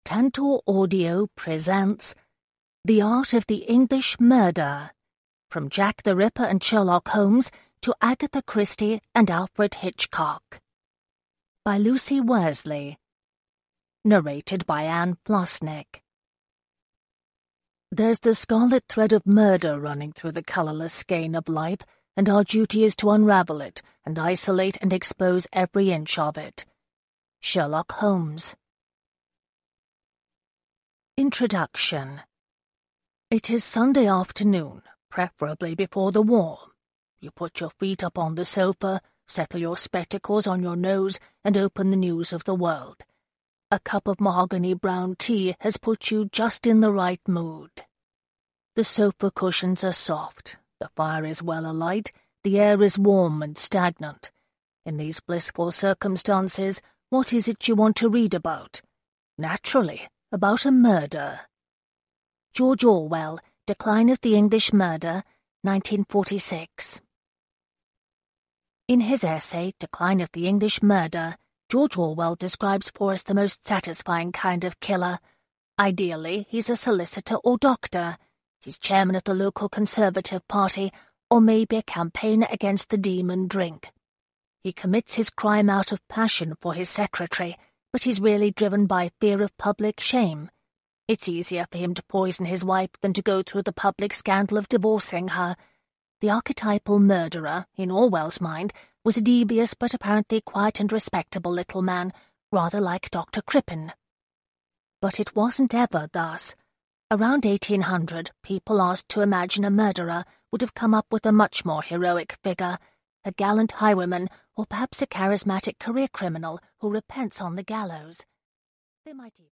Tantor Audio presents The Art of the English Murder, from Jack the Ripper and Sherlock Holmes to Agatha Christie and Alfred Hitchcock, by Lucy Worsley. Narrated by Anne Flosnick. There's the scarlet thread of murder running through the colourless skein of life, and our duty is to unravel it and isolate and expose every inch of it. Sherlock Holmes. Introduction. It is Sunday afternoon, preferably before the war. You put your feet up on the sofa, settle your spectacles on your nose, and open the news of the world. A cup of mahogany brown tea has put you just in the right mood. The sofa cushions are soft, the fire is well alight, the air is warm and stagnant. In these blissful circumstances, what is it you want to read about? Naturally, about a murder. George Orwell, Decline of the English Murder, 1946. In his essay, Decline of the English Murder, George Orwell describes for us the most satisfying kind of killer. Ideally, he's a solicitor or doctor. He's chairman of the local Conservative Party, or maybe a campaigner against the demon drink. He commits his crime out of passion for his secretary, but he's really driven by fear of public shame. It's easier for him to poison his wife than to go through the public scandal of divorcing her. The archetypal murderer, in Orwell's mind, was a devious but apparently quiet and respectable little man, rather like Dr. Crippen. But it wasn't ever thus. Around 1800, people asked to imagine a murderer would have come up with a much more heroic figure, a gallant highwayman, or perhaps a charismatic career criminal who repents on the gallows. They might even